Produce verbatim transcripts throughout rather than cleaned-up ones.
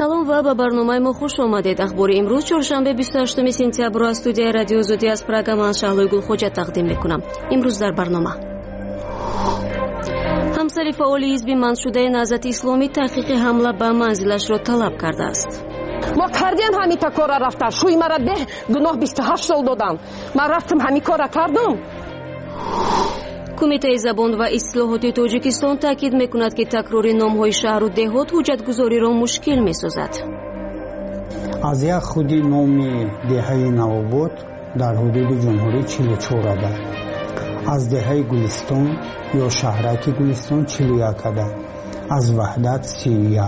سلام و به برنامه ما خوش آمدید. اخبار امروز چهارشنبه بیست و هشتم سپتامبر از استودیوی رادیو زودی از پراگ من شهلوی گلخوجه تقدیم میکنم. امروز در برنامه همسر فعال حزب منشوده نهضت اسلامی تحقیق حمله به منزلش را طلب کرده است. ما کردیم همین تا کار رفتن شوی مرا به گناه بیست و هشت سال دادن. من رفتم همین کار کردم. کمیته زبان و اصلاحات تاجیکستان تاکید میکند که تکرار نامهای شهر و دهات حجتگذاری را مشکل میسازد. از یک خودی نام دهه نواباد در حدود جمهوری چهل و چهار عدد، از دهه گلستان یا شهرک گلستان چهل و یک عدد، از وحدت سی و یک.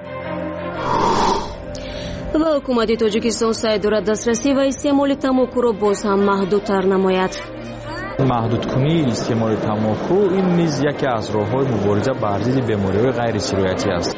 و حکومت تاجیکستان سعی دارد دسترسی و استعمال تماکو را باز هم محدودتر نماید. محدودکنی استعمال تماکو این نیز یکی از راه‌های مبارزه با ضد بیماری‌های غیر سیرایتی است.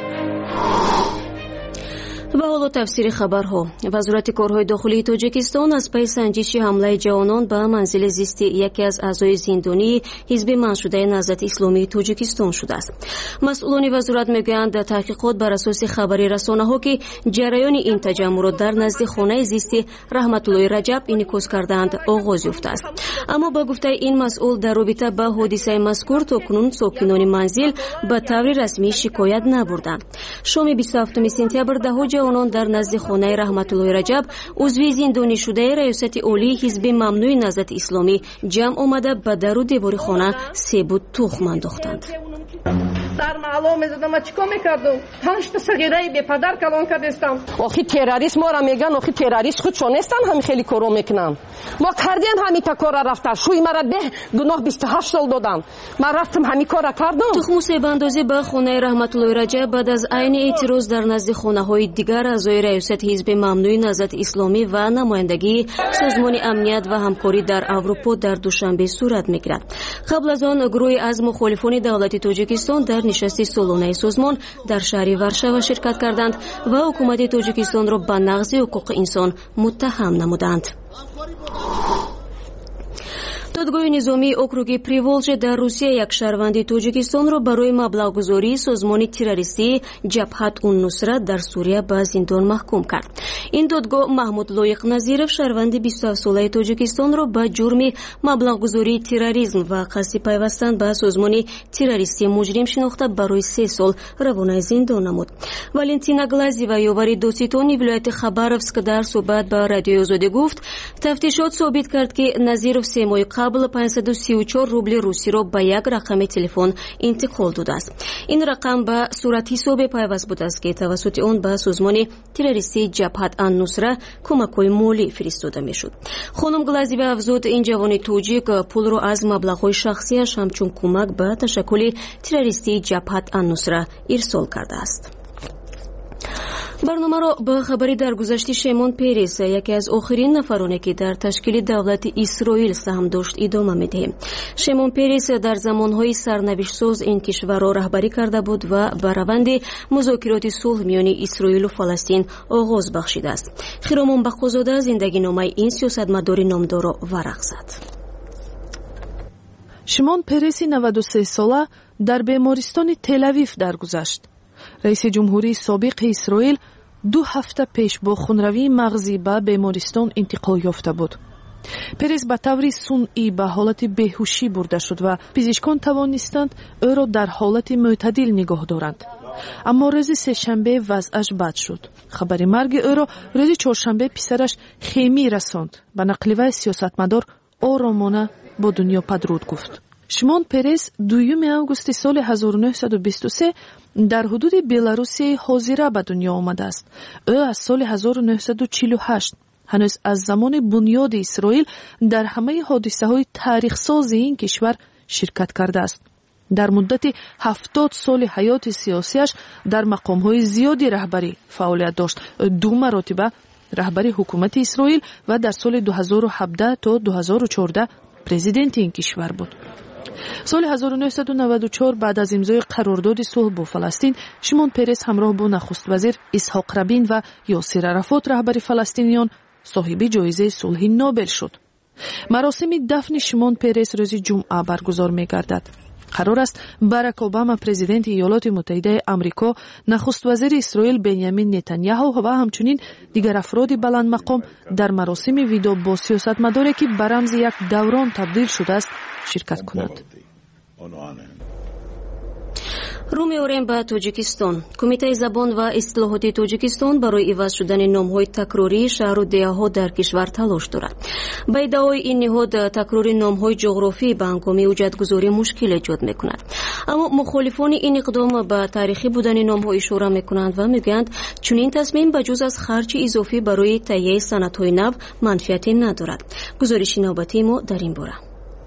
و حالا تفسیر خبرها. وزارت کارهای داخلی تاجیکستان از پی سنجش حمله جوانان به منزل زیستی یکی از اعضای زندانی حزب منشوده نهضت اسلامی تاجیکستان شده است. مسئولان وزارت میگویند تحقیقات بر اساس خبری رسانه‌ها که جریان این تجمع را در نزد خانه زیستی رحمت الله رجب انعکاس کردند آغاز یافته است. اما با گفته این مسئول در رابطه با حادثه مذکور تاکنون ساکنان منزل به طور رسمی شکایت نبردند. شام بیست و هفتم سپتامبر ده جوانان در نزد خانه رحمت الله رجب عضو زندانی شده ریاست عالی حزب ممنوع نهضت اسلامی جمع آمده به در و دیوار خانه سیب و تخم انداختند. در معلومه زدم ما چیکار میکردم؟ پنج تا صغیره به پدر کلان کردستم. آخی تروریست ما را میگن آخی تروریست خودشون نیستن همین خیلی کارو میکنن. ما کردیم همین تا کار رفتن شوی مرا به گناه بیست و هشت سال دادن. من رفتم همین کار کردم. تخم سیب اندازی به خانه رحمت الله رجب بعد از عین اعتراض در نزد خانه های دیگر اعضای ریاست حزب ممنوع نهضت اسلامی و نمایندگی سازمان امنیت و همکاری در اروپا در دوشنبه صورت میگیرد. قبل از آن گروهی از مخالفان دولت تاجیکستان در نشست سالانه سازمان در شهر ورشاوا شرکت کردند و حکومت تاجیکستان را به نقض حقوق انسان متهم نمودند. دادگاه نظامی اوکروگ پریولژه در روسیه یک شهروند تاجیکستان را برای مبلغ‌گذاری سازمان تروریستی جبهت النصرت در سوریه به زندان محکوم کرد. این دادگاه محمود لایق نظیرов شهروند بیست و هفت ساله تاجیکستان را به جرم مبلغ‌گذاری تروریسم و قصد پیوستن به سازمان تروریستی مجرم شناخته برای سه سال روانه زندان نمود. والنتینا گلازیوا یاوری دوستان ولایت خباروفسک در صحبت با رادیو آزادی گفت تفتیشات ثابت کرد که نظیرов سه ماه قبل پانصد و سی و چهار روبل روسی را به یک رقم تلفن انتقال داده است. این رقم به صورت حساب پیوست بوده است که توسط آن به سازمان تروریستی جبهت النصره کمک‌های مالی فرستاده میشد. خانم گلازیوا افزود این جوان توجیک پول را از مبلغ‌های شخصیش همچون کمک به تشکل تروریستی جبهت النصره ارسال کرده است. برنامه را به خبری درگذشت شیمون پیرس یکی از آخرین نفرانی که در تشکیل دولت اسرائیل سهم داشت ادامه می‌دهیم. شیمون پیرس در زمانهای سرنوشت ساز این کشور را رهبری کرده بود و به روند مذاکرات صلح میان اسرائیل و فلسطین آغاز بخشیده است. خیرامون بقازاده زندگی نامه این سیاستمدار نامدار را ورق زد. شیمون پیرس نود و سه ساله در بیمارستان تل‌آویو درگذشت. رئیس جمهوری سابق اسرائیل دو هفته پیش با خونروی مغزی به بیمارستان انتقال یافته بود. پیرس به طور صنعی به حالت بیهوشی برده شد و پزشکان توانستند او را در حالت معتدل نگاه دارند. اما روز سه‌شنبه وضعش بد شد. خبر مرگ او را روز چهارشنبه پسرش خیمی رساند. به نقل سیاستمدار آرامانه با دنیا پدرود گفت. شیمون پیرس دوم آگوست سال هزار و نهصد و بیست و سه در حدود بلاروسی حاضره به دنیا آمده است. او از سال هزار و نهصد و چهل و هشت هنوز از زمان بنیاد اسرائیل در همه حادثه های تاریخ ساز این کشور شرکت کرده است. در مدت هفتاد سال حیات سیاسیش در مقام های زیادی رهبری فعالیت داشت. دو مرتبه رهبری حکومت اسرائیل و در سال دو هزار و هفده تا دو هزار و چهارده پرزیدنت این کشور بود. سال هزار و نهصد و نود و چهار بعد از امضای قرارداد صلح با فلسطین، شیمون پیرس همراه با نخست وزیر اسحاق رابین و یاسر عرفات رهبر فلسطینیان صاحب جایزه صلح نوبل شد. مراسم دفن شیمون پیرس روز جمعه برگزار می گردد. قرار است باراک اوباما پرزیدنت ایالات متحده آمریکا، نخست وزیر اسرائیل بنیامین نتانیاهو و همچنین دیگر افراد بلند مقام در مراسم ویدو با سیاستمداری که به رمز یک دوران تبدیل شده است شرکت کنند. رو می‌آوریم به تاجیکستان. کمیته زبان و اصطلاحات تاجیکستان برای عوض شدن نام‌های تکراری شهر و دهه‌ها در کشور تلاش دارد. با ادعای این نهاد تکرار نام‌های جغرافی به هنگام ایجادگذاری مشکل ایجاد می‌کند. اما مخالفان این اقدام به تاریخی بودن نام‌ها اشاره می‌کنند و می‌گویند چنین تصمیم بجز از خرج اضافی برای تهیه سندهای نو منفعتی ندارد. گزارش نوبتی ما در این باره.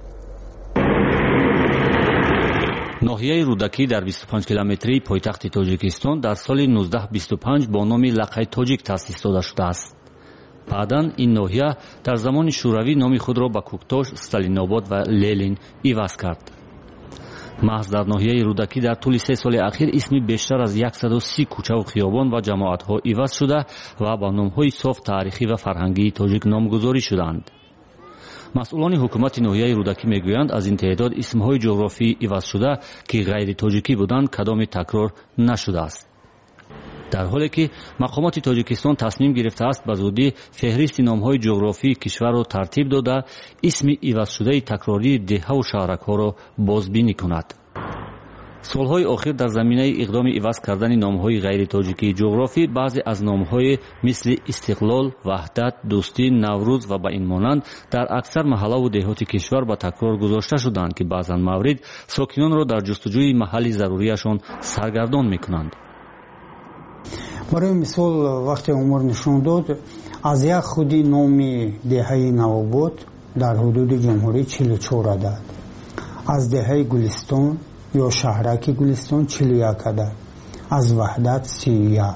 ناحیه رودکی در بیست و پنج کیلومتری پایتخت تاجیکستان در سال نوزده بیست و پنج با نام لقای تاجیک تأسیس داده شده است. بعداً این ناحیه در زمان شوروی نام خود را به کوکتاش، استالیناباد و للین عوض کرد. محض در ناحیه رودکی در طول سه سال اخیر اسمی بیشتر از صد و سی کوچه و خیابان و جماعت‌ها عوض شده و با نام‌های صاف تاریخی و فرهنگی تاجیک نامگذاری شدند. مسئولان حکومت ناحیه رودکی میگویند از این تعداد اسمهای جغرافی عوض شده که غیر تاجیکی بودند کدام تکرار نشده است. در حالی که مقامات تاجیکستان تصمیم گرفته است به زودی فهرست نامهای جغرافی کشور را ترتیب داده اسم عوض شده تکراری دهه و شهرک‌ها را بازبینی کند. سالهای آخر در زمینه اقدام عوض کردن نامهای غیر تاجیکی جغرافی بعضی از نامهای مثل استقلال، وحدت، دوستی، نوروز و به این مانند در اکثر محله و دهات کشور به تکرار گذاشته شدند که بعضا موارد ساکنان را در جستجوی محل ضروریشان سرگردان میکنند. برای مثال وقتی عمر نشان داد از یک خودی نامی دهه نواباد در حدود جمهوری چهل و چهار عدد، از دهه گلستان یا شهرک گلستان چهل و یک عدد، از وحدت سی و یک.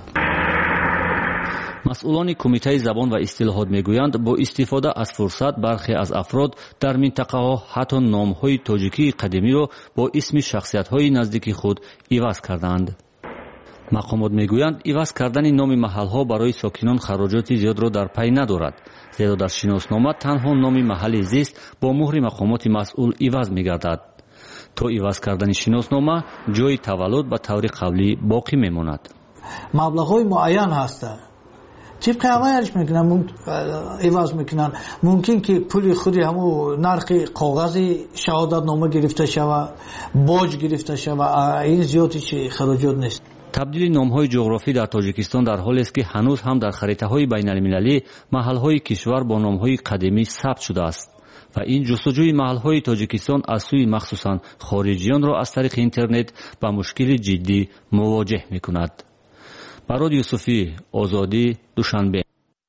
مسئولان کمیته زبان و اصطلاحات میگویند با استفاده از فرصت برخی از افراد در منطقه ها حتی نامهای تاجیکی قدیمی را با اسم شخصیت های نزدیک خود عوض کردند. مقامات میگویند عوض کردن نام محل ها برای ساکنان خراجات زیاد را در پی ندارد، زیرا در شناسنامه تنها نام محل زیست با مهر مقامات مسئول عوض میگردد. تا عوض کردن شناسنامه جای تولد به طور قبلی باقی میماند. مبلغ‌های معین هست. طبق عملش میکنن عوض میکنن. ممکن که پول خودی همو نرخ کاغذی شهادت نامه گرفته شوه، باج گرفته شوه، این زیادی چه خراجات نیست. تبدیل نام‌های جغرافی در تاجیکستان در حالی است که هنوز هم در خریطه‌های بین‌المللی محل‌های کشور با نام‌های قدیمی ثبت شده است و این جستجوی محل‌های تاجیکستان از سوی مخصوصاً خارجیان را از طریق اینترنت با مشکل جدی مواجه می‌کند. براد یوسفی، آزادی، دوشنبه.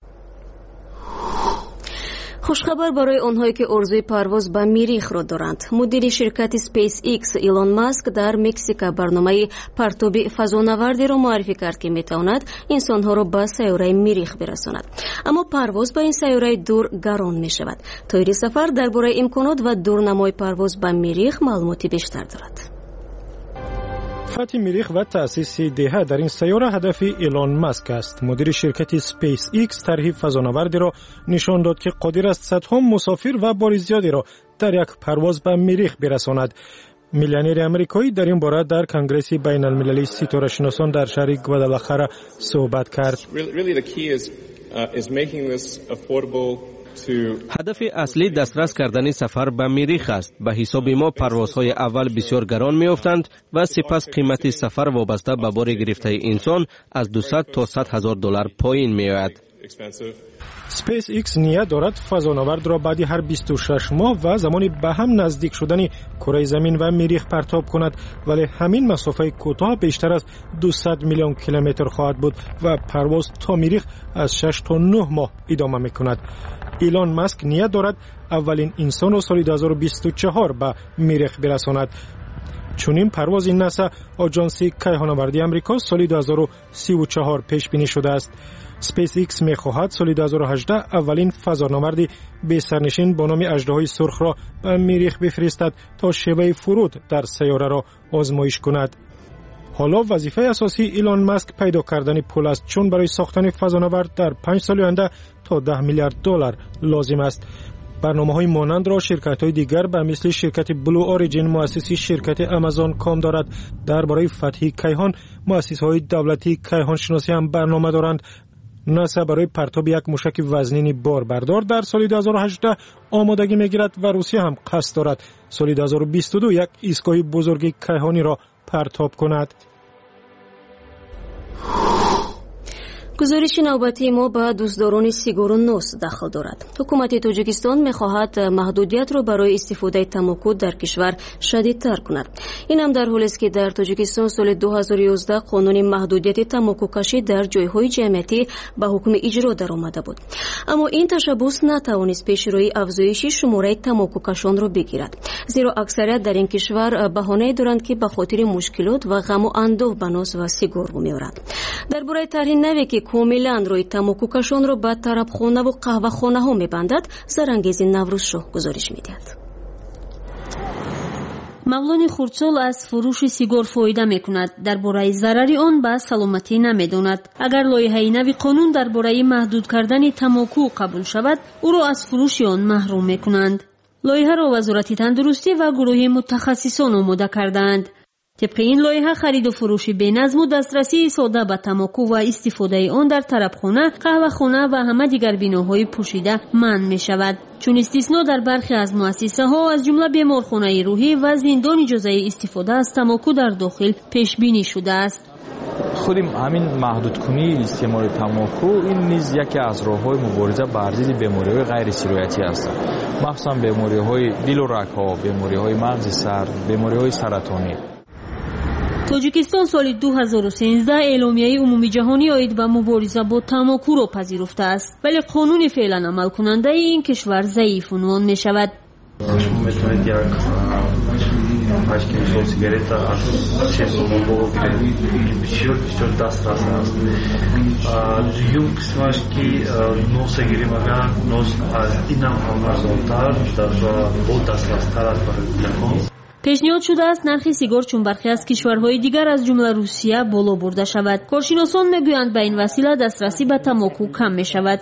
خوشخبر برای آنهایی که آرزوی پرواز به مریخ را دارند. مدیر شرکت اسپیس ایکس ایلون ماسک در مکزیک برنامه پرتاب فضانوردی را معرفی کرد که میتواند انسانها را به سیاره مریخ برساند. اما پرواز به این سیاره دور گران می شود. تایر سفر درباره امکانات و دورنمای پرواز به مریخ معلوماتی بیشتر دارد. فتح مریخ و تأسیس دهه در این سیاره هدف ایلون ماسک است. مدیر شرکت اسپیس ایکس طرح فضانوردی را نشان داد که قادر است صدها مسافر و بار زیادی را در یک پرواز به مریخ برساند. میلیونر آمریکایی در این باره در کنگره بین المللی ستاره شناسان در شهر گوادالاخارا صحبت کرد. هدف اصلی دسترس کردن سفر به مریخ است. به حساب ما پروازهای اول بسیار گران میافتند و سپس قیمت سفر وابسته به بار گرفته انسان از دویست تا صد هزار دلار پایین میآید. اسپیس ایکس نیت دارد فضانورد را بعد هر بیست و شش ماه و زمانی به هم نزدیک شدن کره زمین و مریخ پرتاب کند، ولی همین مسافه کوتاه بیشتر از دویست میلیون کیلومتر خواهد بود و پرواز تا مریخ از شش تا نه ماه ادامه میکند. ایلون ماسک نیت دارد اولین انسان را سال دو هزار و بیست و چهار به مریخ برساند. چنین پرواز ناسا آژانس کیهان‌آوردی آمریکا سال دو هزار و سی و چهار پیش بینی شده است. اسپیس ایکس می‌خواهد سال دو هزار و هجده اولین فضانورد به سرنشین با نام اژدهای سرخ را به مریخ بفرستد تا شیوه فرود در سیاره را آزمایش کند. حالا وظیفه اساسی ایلون ماسک پیدا کردن پول است، چون برای ساختن فضانورد در پنج سال آینده تا ده میلیارد دلار لازم است. برنامه‌های مانند را شرکت‌های دیگر به مثل شرکت بلو اوریجین مؤسس شرکت آمازون کام دارد. درباره فتحی کیهان مؤسسه‌های دولتی کیهان شناسی هم برنامه دارند. ناسا برای پرتاب یک موشک وزنین باربردار در سال دو هزار و هجده آمادگی می‌گیرد و روسیه هم قصد دارد سال دو هزار و بیست و دو یک ایستگاه بزرگ کیهانی را پرتاب کند. گزارش نوبتی ما به دوستداران سیگار و نوس دخل دارد. حکومت تاجیکستان می‌خواهد محدودیت را برای استفاده تماکو در کشور شدیدتر کند. این هم در حالی است که در تاجیکستان سال دو هزار و یازده قانون محدودیت تماکو کشی در جایهای جمعیتی به حکم اجرا درآمده بود. اما این تشبث نتوانست پیشروی افزایش شماره تماکو کشان را بگیرد. زیرا اکثریت در این کشور بهانه دارند که به خاطر مشکلات و غم و اندوه به نوس و سیگار می‌آورند. درباره طرح نوی که کاملا روی تماکو کشان را به طربخانه و قهوه خانه ها می‌بندد، زرانگیز نوروز شو گزارش می‌دهد. مولان خردسال از فروش سیگار فایده می‌کند. درباره ضرری آن به سلامتی نمی‌داند. اگر لایحه نوی قانون درباره محدود کردن تماکو قبول شود، او را از فروش آن محروم می‌کنند. لایحه را وزارت تندرستی و گروه متخصصان آماده کردند. طبق این لایحه خرید و فروش بی‌نظم و دسترسی ساده به تماکو و استفاده آن در طربخانه، قهوه‌خانه و همه دیگر بناهای پوشیده منع می شود. چون استثنا در برخی از مؤسسه ها از جمله بیمارخانه روحی و زندان اجازه استفاده از تماکو در داخل پیش بینی شده است. خودم همین محدود کنی استعمال تماکو این نیز یکی از راه‌های مبارزه با ضد بیماری‌های غیر سرایتی است. مخصوصا بیماری‌های دل و رگ‌ها، بیماری‌های مغز سر، بیماری‌های سرطانی. تاجیکستان سال دو هزار و سیزده اعلامیه عمومی جهانی آید به مبارزه با تماکو را پذیرفته است، ولی قانون فعلا عمل کننده این کشور ضعیف عنوان می شود. شما میتونید یک پنج کیلو سیگارت از شش سوم بگیرید که بسیار بسیار دسترس است. دوم قسمش که نوس گیریم اگر نوس از این هم ارزان‌تر و با دسترستر است برای جهان. پیشنهاد شده است نرخ سیگار چون برخی از کشورهای دیگر از جمله روسیه بالا برده شود. کارشناسان میگویند به این وسیله دسترسی به تماکو کم می شود.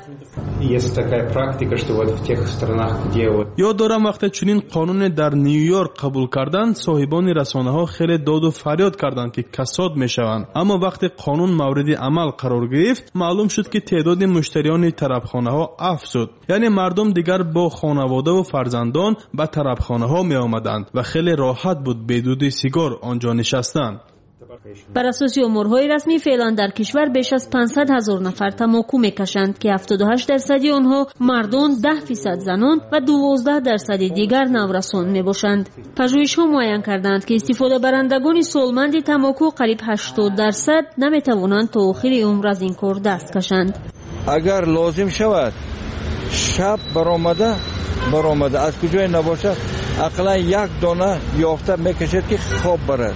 یاد دارم وقتی چنین قانون در نیویورک قبول کردند، صاحبان رسانه ها خیلی داد و فریاد کردند که کساد می شوند. اما وقتی قانون مورد عمل قرار گرفت، معلوم شد که تعداد مشتریان طربخانه ها افزود. یعنی مردم دیگر با خانواده و فرزندان به طربخانه ها می آمدند و خیلی راحت بود بدون سیگار آنجا نشستند. بر اساس امورهای رسمی فعلا در کشور بیش از پانصد هزار نفر تماکو میکشند که هفتاد و هشت درصد آنها مردان، ده فیصد زنان و دوازده درصد دیگر نورسان میباشند. پژوهش‌ها معین کردند که استفاده برندگان سالمند تماکو قریب هشتاد درصد نمیتوانند تا آخر عمر از این کار دست کشند. اگر لازم شود شب برآمده برآمده از کجای نباشد اقلا یک دانه یافته میکشد که خواب برد.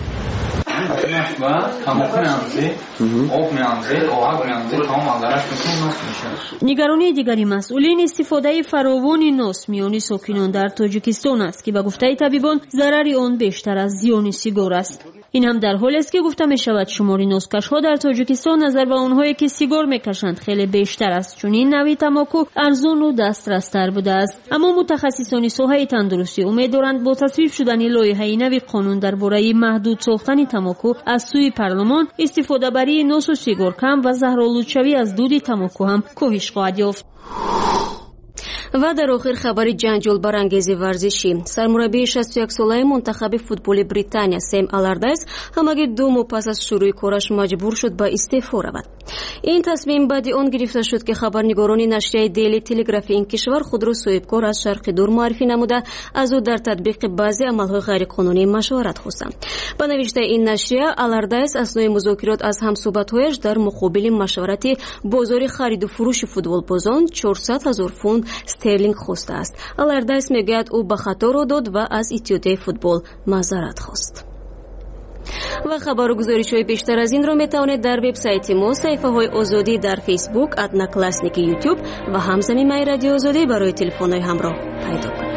نگرانی دیگری مسئولین استفاده فراوان نوس میان ساکنان در تاجیکستان است که به گفته طبیبان ضرر آن بیشتر از زیان سیگار است. این هم در حالی است که گفته می شود شمار نوسکش ها در تاجیکستان نظر به آنهایی که سیگار میکشند خیلی بیشتر است، چون این نوع تماکو ارزان و دسترس تر بوده است. اما متخصصان ساحه تندرستی امیدوارند با تصویب شدن لایحه نوی قانون درباره محدود ساختن تماکو از سوی پارلمان، استفاده بری نوس و سیگار کم و زهرآلودشوی از دود تماکو هم کاهش خواهد یافت. و در آخر خبر جنجال برانگیز ورزشی، سرمربی شصت و یک ساله منتخب فوتبال بریتانیا سم آلاردایس همگی دو ماه پس از شروع کارش مجبور شد به استعفا رود. این تصمیم بعد آن گرفته شد که خبرنگاران نشریه دیلی تلگراف این کشور خود را صاحبکار از شرق دور معرفی نموده از او در تطبیق بعضی عملهای غیرقانونی مشورت خواستند. با نوشته این نشریه، آلاردایس اثنای مذاکرات از همصحبت‌هایش در مقابل مشورت بازار خرید و فروش فوتبال بازان چهارصد هزار پوند استرلینگ خواسته است. آلاردایس میگوید او به خطا رو داد و از اتحادیه فوتبال معذرت خواست. و خبر و گزارش‌های بیشتر از این را میتوانید در وبسایت ما، صفحه‌های آزادی در فیسبوک، ادنا کلاسنیک یوتیوب و همزنی مای رادیو آزادی برای تلفن‌های همراه پیدا کنید.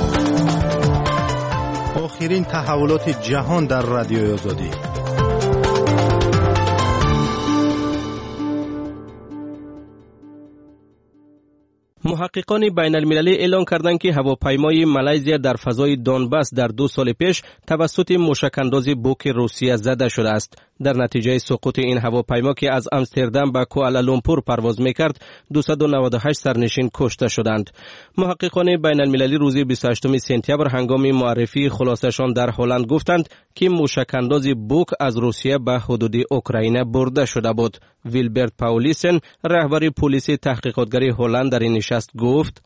آخرین تحولات جهان در رادیو آزادی. محققان بین المللی اعلام کردند که هواپیمای مالزیا در فضای دونباس در دو سال پیش توسط موشک‌انداز بوک روسیه زده شده است. در نتیجه سقوط این هواپیما که از آمستردام به کوالالامپور پرواز می‌کرد، دویست و نود و هشت سرنشین کشته شدند. محققان بین المللی روز بیست و هشتم سپتامبر هنگام معرفی خلاصه‌شان در هلند گفتند که موشک‌انداز بوک از روسیه به حدود اوکراین برده شده بود. ویلبرت پاولیسن، رهبر پلیس تحقیقاتگری هلند، در این نشست گفت: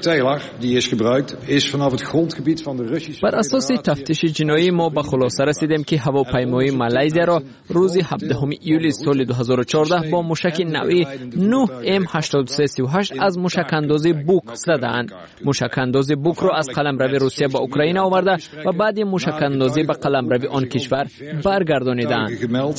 بر اساس تفتیش جنایی ما به خلاصه رسیدیم که هواپیمای مالزیا را روز هفدهم ایول سال دو هزار و چهارده با موشک نوعی نه ام هشتاد و سه سی و هشت از موشک‌انداز بوک زدند. موشک‌انداز بوک را از قلمرو روسیه به اوکراین آورده و بعد موشک‌اندازی به قلمرو آن کشور برگردانیدند.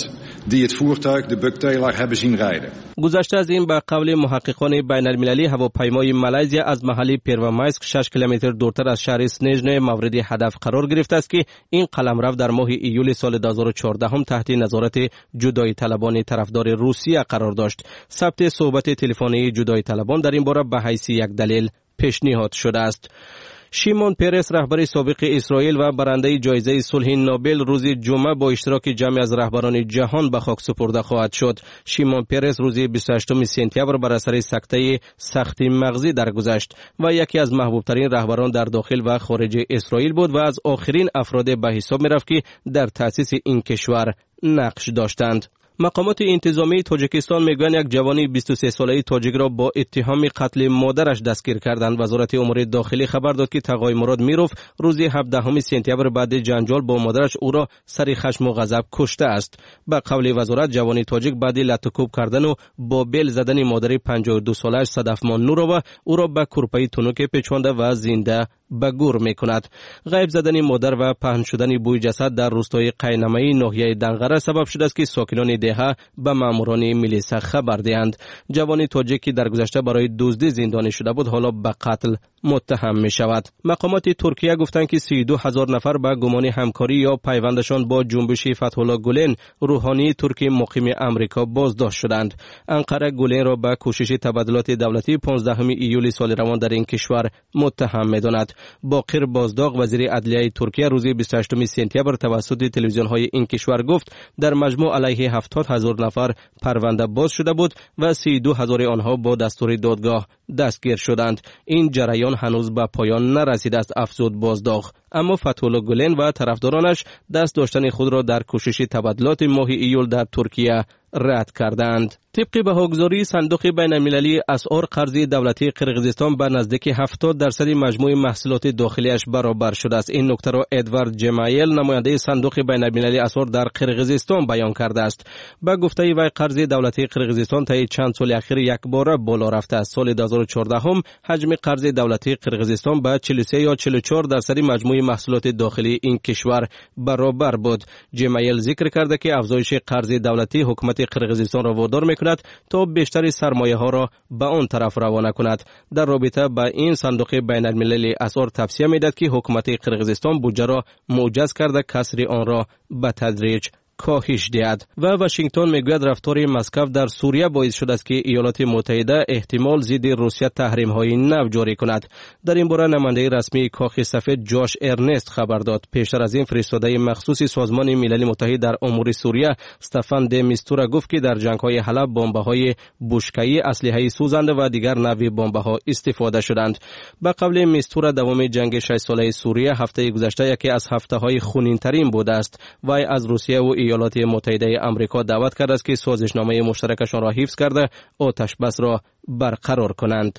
گذشته از این، به قول محققان بین المللی، هواپیمای مالزیا از محل پرومایسک شش کیلومتر دورتر از شهر سنژن مورد هدف قرار گرفته است که این قلمرو در ماه ایول سال دو هزار و چهارده هم تحت نظارت جدایی طلبان طرفدار روسیه قرار داشت. ثبت صحبت تلفنی جدایی طلبان در این باره به حیث یک دلیل پیشنهاد شده است. شیمون پرس، رهبر سابق اسرائیل و برنده جایزه صلح نوبل، روز جمعه با اشتراک جمعی از رهبران جهان به خاک سپرده خواهد شد. شیمون پرس روز بیست و هشتم سپتامبر بر اثر سکته سختی مغزی درگذشت و یکی از محبوب ترین رهبران در داخل و خارج اسرائیل بود و از آخرین افراد به حساب می رفت که در تأسیس این کشور نقش داشتند. مقامات انتظامی تاجیکستان میگویند یک جوانی بیست و سه ساله تاجیک را با اتهام قتل مادرش دستگیر کردند. وزارت امور داخلی خبر داد که تقای مراد میروف روز هفدهم سپتامبر بعد جنجال با مادرش او را سر خشم و غضب کشته است. به قول وزارت، جوانی تاجیک بعد لطوکوب کردن و با بل زدن مادر پنجاه و دو سالش صدفمان نورова او را به کورپای تونوک پیچانده و زنده به گور می کند. غیب زدن مادر و پهن شدن بوی جسد در روستای قینمه‌ای ناحیه دنغره سبب شده است که ساکنان دهه به ماموران میلیسا خبر دهند. جوانی تاجیک که در گذشته برای دزدی زندانی شده بود، حالا به قتل متهم می شود. مقامات ترکیه گفتند که سی و دو هزار نفر به گمان همکاری یا پیوندشان با جنبش فتح الله گولن، روحانی ترک مقیم امریکا، بازداشت شدند. انقره گولن را به کوشش تبادلات دولتی پانزدهم ایول سال روان در این کشور متهم می داند. باقر بازداغ، وزیر عدلیه ترکیه، روز بیست و هشتم سپتامبر توسط تلویزیون‌های این کشور گفت در مجموع علیه هفتاد هزار نفر پرونده باز شده بود و سی و دو هزار آنها با دستور دادگاه دستگیر شدند. این جریان هنوز به پایان نرسیده است، افزود بازداغ. اما فتح الله گولن و طرفدارانش دست داشتن خود را در کوشش تبادلات ماه ایول در ترکیه رد کردند. طبق بهاگذاری صندوق بین المللی اسعار قرض دولتی قرقیزستان به نزدیک هفتاد درصد مجموع محصولات داخلیش برابر شده است. این نکته را ادوارد جمایل، نماینده صندوق بین المللی اسعار در قرقیزستان بیان کرده است. با گفته وی، قرض دولتی قرقیزستان طی چند سال اخیر یک باره بالا رفته است. سال دو هزار و چهارده هم حجم قرض دولتی قرقیزستان به چهل و سه یا چهل و چهار درصد مجموع محصولات داخلی این کشور برابر بود. جمایل ذکر کرده که افزایش قرض دولتی حکومت قرقیزستان را وادار می‌کند تا بیشتر سرمایه ها را به آن طرف روانه کند. در رابطه با این، صندوق بین المللی اسعار توصیه می‌دهد که حکومت قرقیزستان بودجه را موجز کرده کسری آن را به تدریج کاهش دهد. و واشنگتن میگوید رفتار مسکو در سوریه باعث شده است که ایالات متحده احتمال ضد روسیه تحریم‌های نو جاری کند. در این باره نماینده رسمی کاخ سفید جاش ارنست خبر داد. پیشتر از این فرستاده مخصوص سازمان ملل متحد در امور سوریه استفان د میستورا گفت که در جنگ‌های حلب بمب‌های بوشکه‌ای، اسلحه سوزنده و دیگر نوع بمب‌ها استفاده شدند. به قول میستورا، دوام جنگ شش ساله سوریه هفته گذشته یکی از هفته‌های خونین‌ترین بوده است. وی از روسیه و ایالات متحده آمریکا دعوت کرده است که سازشنامه مشترکشان را حفظ کرده آتش بس را برقرار کنند.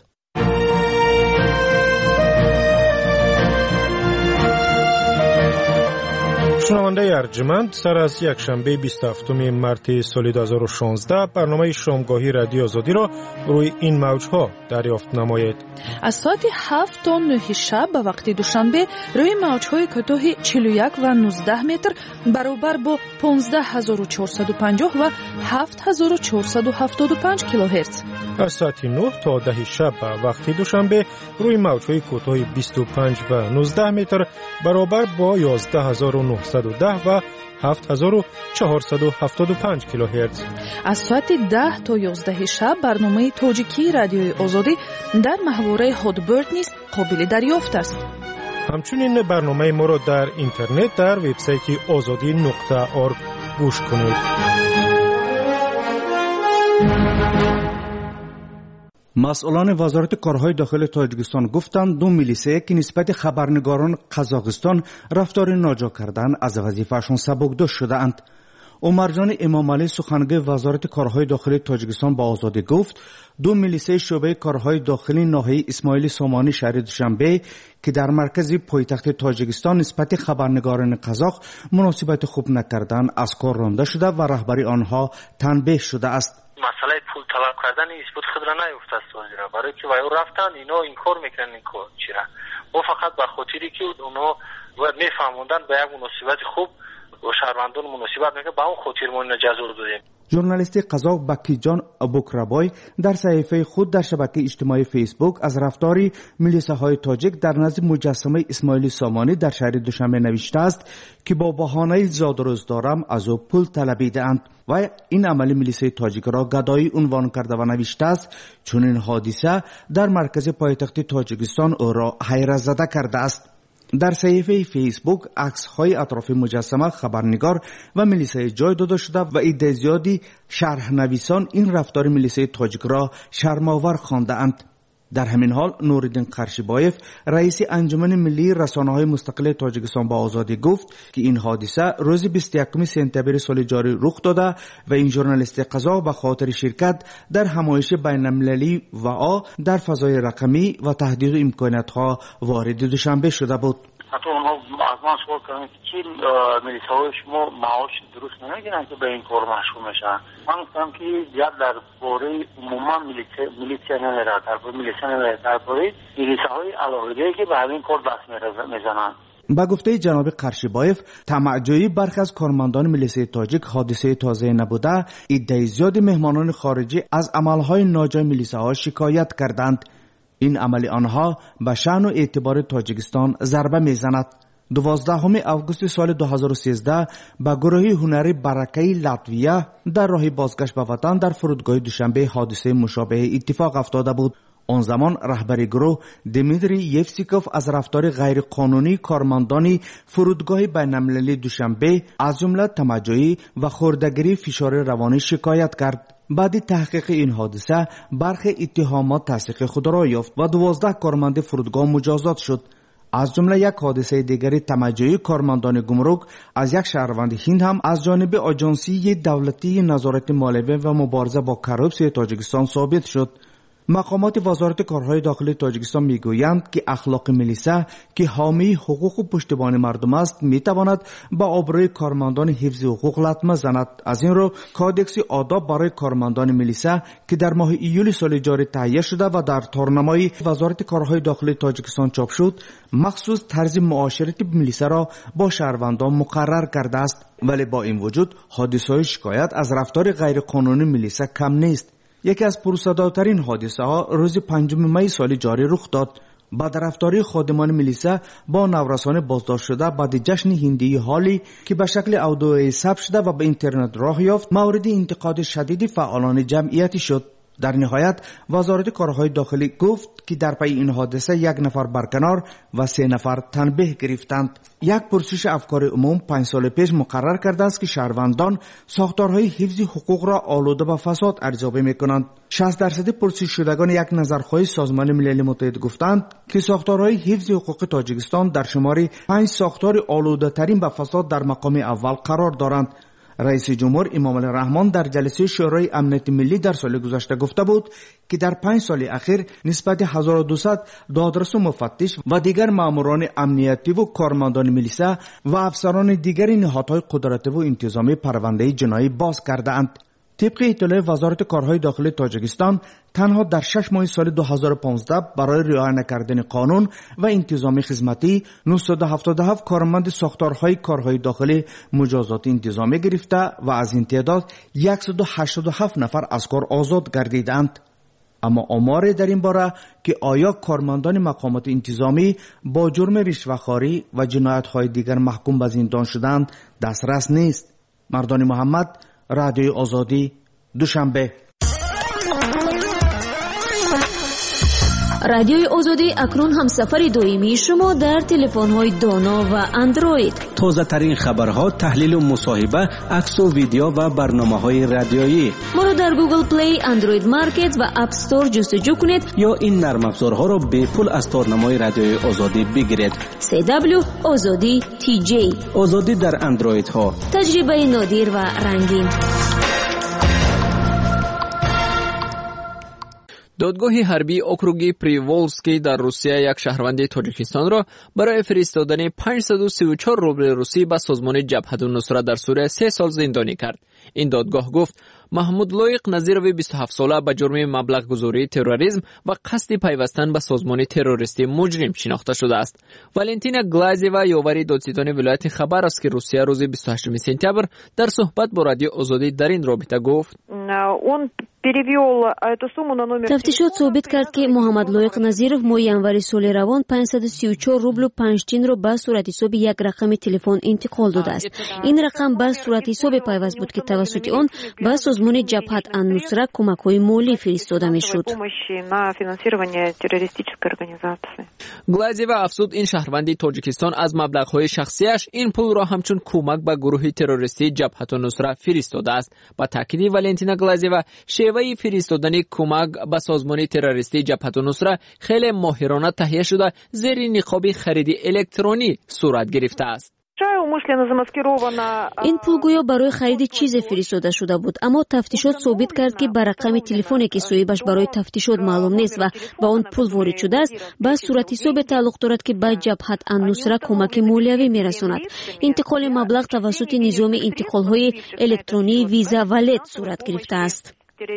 شنونده ارجمند، سر از یک شنبه بیست و هفتم مارس سال دو هزار و شانزده برنامه شامگاهی رادیو آزادی را روی این موج‌ها دریافت نمایید. از ساعت هفت تا نه شب به وقت دوشنبه روی موج‌های کوتاه چهل و یک و نوزده متر برابر با پانزده هزار و چهارصد و پنجاه و هفت هزار و چهارصد و هفتاد و پنج کیلوهرتز. از ساعت نه تا ده شب به وقت دوشنبه روی موج‌های کوتاه بیست و پنج و نوزده متر برابر با یازده هزار و نهصد و ده و هفت هزار و چهارصد و هفتاد و پنج کیلوهرتز. از ساعت ده تا یازده شب برنامه تاجیکی رادیوی آزادی در محوره هادبرد نیز قابل دریافت است. همچنین برنامه ما را در اینترنت در وبسایت آزادی نقطه org گوش کنید. مسئولان وزارت کارهای داخل تاجیکستان گفتند دو میلیسه که نسبت خبرنگاران قزاقستان رفتار ناجا کردن از وظیفه‌شان سبکداشت شده‌اند. عمرجان امامعلی سخنگوی وزارت کارهای داخلی تاجیکستان با آزادی گفت دو میلیسه شعبه کارهای داخلی ناحیه اسماعیل سامانی شهر دوشنبه که در مرکز پایتخت تاجیکستان نسبت خبرنگاران قزاق مناسبت خوب نکردن از کار رانده شده و رهبری آنها تنبیه شده است. مسئله پول طلب کردن اثبات خود را نیفته است وزیرا، برای که وایو رفتن اینا این کار میکنن این کار چرا و فقط به خاطری که اونا باید میفهموندن به یک مناسبت خوب و شهروندان مناسبت میکنن به اون خاطر ما اینا جزا رو دادیم. ژورنالیست قزاق بکیجان ابوکرابای در صفحه خود در شبکه اجتماعی فیسبوک از رفتار میلیسه های تاجیک در نزد مجسمه اسماعیل سامانی در شهر دوشنبه نوشته است که با بهانه زاد و روز دارم از او پول طلبیده‌اند و این عمل میلیسه تاجیک را گدایی عنوان کرده و نوشته است چون این حادثه در مرکز پایتخت تاجیکستان او را حیرت زده کرده است. در صفحه فیسبوک عکس‌های اطراف مجسمه خبرنگار و میلیسه جای داده شده و عده زیادی شرح‌نویسان این رفتار میلیسه تاجیک را شرم‌آور خوانده‌اند. در همین حال نورالدین قرشیبایف رئیس انجمن ملی رسانه‌های مستقل تاجیکستان با آزادی گفت که این حادثه روز بیست و یکم سپتامبر سال جاری رخ داده و این ژورنالیست قزاق به خاطر شرکت در همایش بین‌المللی و آ در فضای رقمی و تهدید امکانات‌ها وارد دوشنبه شده بود. حتی اونها از من سوال کردن که چی میلیسه های شما معاش درست نمیگیرن که به این کار مشغول میشن. من گفتم که یاد در باره عموما میلیسه نمیره، در باره میلیسه نمیره، در باره میلیسه های علاقه‌ای که به همین کار دست میزنن. با گفته جناب قرشیبایف طمع‌جویی برخی از کارمندان میلیسه تاجیک حادثه تازه نبوده، عده زیاد مهمانان خارجی از عملهای ناجای میلیسه ها شکایت کردند. این عمل آنها به شأن و اعتبار تاجیکستان ضربه میزند. دوازدهم آگوست سال دو هزار و سیزده با گروه هنری برکه لاتویا در راه بازگشت به وطن در فرودگاه دوشنبه حادثه مشابه اتفاق افتاده بود. آن زمان رهبر گروه دمیتری یفسیکوف از رفتار غیرقانونی کارمندان فرودگاه بین‌المللی دوشنبه از جمله طمع‌جویی و خوردگیری فشار روانی شکایت کرد. بعد تحقیق این حادثه برخی اتهامات تصدیق خود را یافت و دوازده کارمند فرودگاه مجازات شد. از جمله یک حادثه دیگری طمع‌جویی کارمندان گمرک از یک شهروند هند هم از جانب آژانسی دولتی نظارت مالیه و مبارزه با کروپسی تاجیکستان ثابت شد. مقامات وزارت کارهای داخلی تاجیکستان میگویند که اخلاق میلیسه که حامی حقوق و پشتیبان مردم است میتواند با آبروی کارمندان حفظ حقوق لطمه زند. از این رو کادکس آداب برای کارمندان میلیسه که در ماه ایول سال جاری تهیه شده و در تارنامه وزارت کارهای داخلی تاجیکستان چاپ شد مخصوص طرز معاشرت میلیسه را با شهروندان مقرر کرده است. ولی با این وجود حادثه‌های شکایت از رفتار غیرقانونی میلیسه کم نیست. یکی از پرصداترین حادثه ها روز پنجم می سال جاری رخ داد. بعد رفتاری خادمان میلیسه با نورسان بازداشت شده بعد جشن هندی حالی که به شکل اودیویی ثبت شده و به اینترنت راه یافت مورد انتقاد شدید فعالان جمعیتی شد. در نهایت وزارت کارهای داخلی گفت که در پی این حادثه یک نفر برکنار و سه نفر تنبیه گرفتند. یک پرسش افکار عموم پنج سال پیش مقرر کرده است که شهروندان ساختارهای حفظ حقوق را آلوده به فساد ارزیابی میکنند. شصت درصد پرسش شدگان یک نظرخواه سازمان ملل متحد گفتند که ساختارهای حفظ حقوق تاجیکستان در شمار پنج ساختار آلوده ترین به فساد در مقام اول قرار دارند. رئیس جمهور امامعلی رحمان در جلسه شورای امنیت ملی در سال گذشته گفته بود که در پنج سال اخیر نسبت هزار و دویست دادرس و مفتش و دیگر ماموران امنیتی و کارمندان میلیسه و افسران دیگر نهادهای قدرتی و انتظامی پرونده جنایی باز کرده اند. طبق اطلاع وزارت کارهای داخلی تاجیکستان تنها در شش ماه سال دو هزار و پانزده برای رعایت نکردن قانون و انتظامی خدمتی نهصد و هفتاد و هفت کارمند ساختارهای کارهای داخلی مجازات انتظامی گرفته و از این تعداد صد و هشتاد و هفت نفر از کار آزاد گردیدند. اما آمار در این باره که آیا کارمندان مقامات انتظامی با جرم رشوه‌خواری و جنایت‌های دیگر محکوم به زندان شدند دسترس نیست. مردان محمد، رادیوی آزادی، دوشنبه. رادیوی آزادی اکنون همسفر دائمی شما در تلفن‌های دانا و اندروید. تازه ترین خبرها، تحلیل و مصاحبه، عکس و ویدیو و برنامه‌های رادیویی. ما رو در گوگل پلی، اندروید مارکت و اپ استور جستجو کنید یا این نرم افزارها را به پول از تارنمای رادیوی آزادی بگیرید. سی دبلیو آزادی تی جی. آزادی در اندروید ها. تجربه نادر و رنگین. دادگاه حربی اوکروگی پریولسکی در روسیه یک شهروند تاجیکستان را برای فرستادن پانصد و سی و چهار روبل روسی به سازمان جبهت النصرت در سوریه سه سال زندانی کرد. این دادگاه گفت محمود لایق نظیروی بیست و هفت ساله به جرم مبلغ گذاری تروریسم و قصد پیوستن به سازمان تروریستی مجرم شناخته شده است. والنتینا گلازیوا یاور دادستان ولایت خبر است که روسیه روز بیست و هشتم سپتامبر در صحبت با رادیو آزادی در این رابطه گفت تفتیشات ثابت کرد که محمد لایق نظیرов ماه январи соли равон پانصد و سی و چهار روبل و پنج تین را به صورت حساب یک رقم تلفن انتقال داده است. این رقم به صورت حساب پیوست بود که توسط آن به سازمان جبهت النصره کمک‌های مالی فرستاده می‌شد. گلازیوا افزود این شهروند تاجیکستان از مبلغ‌های شخصیش این پول را همچون کمک به گروه تروریستی جبهت النصره فرستاده است. با تاکید والنتینا گلازیوا شیوه فرستادن کمک به سازمان تروریستی جبهت النصره خیلی ماهرانه تهیه شده زیر نقاب خرید الکترونی صورت گرفته است. این پول گویا برای خرید چیز فرستاده شده بود، اما تفتیشات ثابت کرد که به رقم تلفنی که صاحبش برای تفتیشات معلوم نیست و با اون پول وارد شده است به صورت حساب تعلق دارد که به جبهت النصره کمک مالیوی میرساند. انتقال مبلغ توسط نظام انتقال‌های الکترونی ویزا والت صورت گرفته است.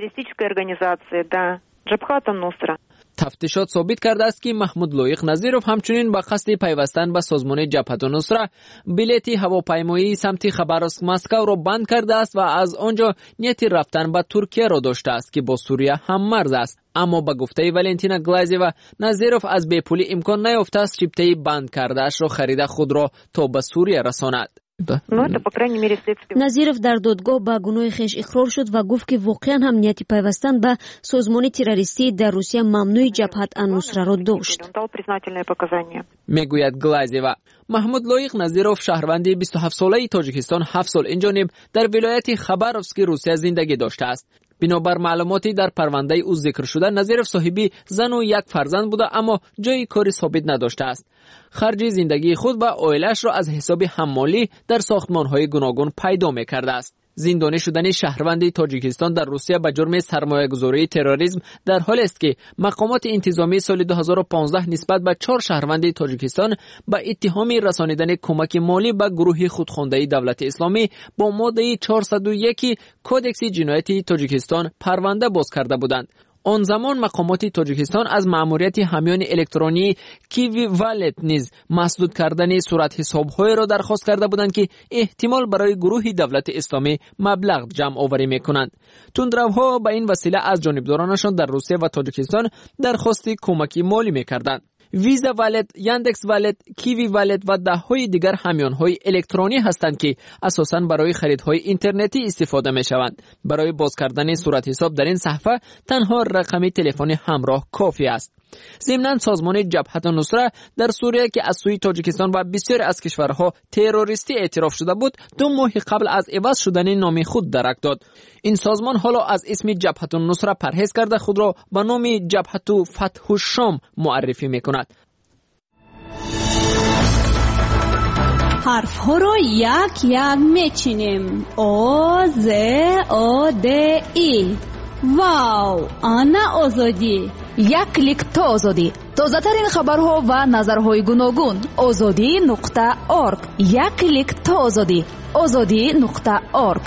تفتیشات ثابت کرده است که محمود لایق نظیروف همچنین با قصد پیوستن به سازمان جبهت النصره بلیط هواپیمایی سمت خبرسک مسکو را بند کرده است و از آنجا نیت رفتن به ترکیه را داشته است که با سوریه هم مرز است. اما با گفته والنتینا گلازیوا نظیروف از بیپولی امکان نیافته است شیپته بند کرده اش را خرید خود را تا به سوریه رساند. نظیروف در دادگاه با گناه خویش اقرار شد و گفت که واقعا هم نیت پیوستن به سازمان تروریستی در روسیه ممنوع جبهت النصره را داشت. میگوید گلازیوا محمود لایق نظیروف شهروند بیست و هفت ساله تاجیکستان هفت سال این جانب در ولایت خبرسک روسیه زندگی داشته است. بنابر معلوماتی در پرونده او ذکر شده نظیروف صاحبی زن و یک فرزند بوده اما جای کاری ثابت نداشته است. خرج زندگی خود و عائله‌اش را از حساب حمالی در ساختمان‌های گوناگون پیدا می‌کرده است. زندانی شدن شهروند تاجیکستان در روسیه به جرم سرمایه‌گذاری تروریسم در حالی است که مقامات انتظامی سال دو هزار و پانزده نسبت به چهار شهروند تاجیکستان با اتهام رسانیدن کمک مالی به گروه خودخوانده دولت اسلامی با ماده چهارصد و یک کدکس جنایتی تاجیکستان پرونده باز کرده بودند. آن زمان مقامات تاجیکستان از مأموریت حامیان الکترونی کیوی والت نیز مسدود کردن صورت حساب‌های را درخواست کرده بودند که احتمال برای گروه دولت اسلامی مبلغ جمع آوری می‌کنند. تندروها به این وسیله از جانبدارانشان در روسیه و تاجیکستان درخواست کمک مالی می‌کردند. ویزا والت، یاندکس والت، کیوی والت و ده‌های دیگر حامیان‌های الکترونی هستند که اساساً برای خریدهای اینترنتی استفاده می‌شوند. برای باز کردن صورت حساب در این صفحه تنها رقم تلفن همراه کافی است. ضمناً سازمان جبهت النصره در سوریه که از سوی تاجیکستان و بسیاری از کشورها تروریستی اعتراف شده بود دو ماه قبل از عوض شدن نام خود درک داد. این سازمان حالا از اسم جبهت النصره پرهیز کرده خود را به نام جبهت فتح الشام معرفی می‌کند. حرف ها را یک یک میچینیم. او ز او د ای. واو، آنا آزادی. یک کلیک تا آزادی. تازه ترین خبرها و نظرهای گوناگون. آزادی نقطه اورگ. یک کلیک تا آزادی. آزادی نقطه اورگ.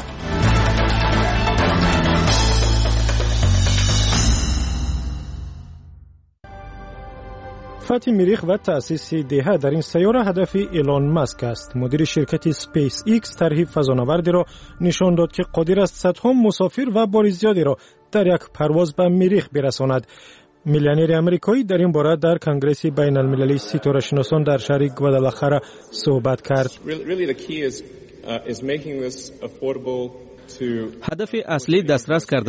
صفت مریخ و تأسیس دهه در این سیاره هدف ایلان ماسک است. مدیر شرکت سپیس ایکس طرح فضانوردی را نشان داد که قادر است صدها مسافر و بار زیادی را در یک پرواز به مریخ برساند. میلیونر امریکایی در این باره در کنگره بین المللی ستاره شناسان در شهر گوادالاخارا صحبت کرد. هدف اصلی دسترس کردن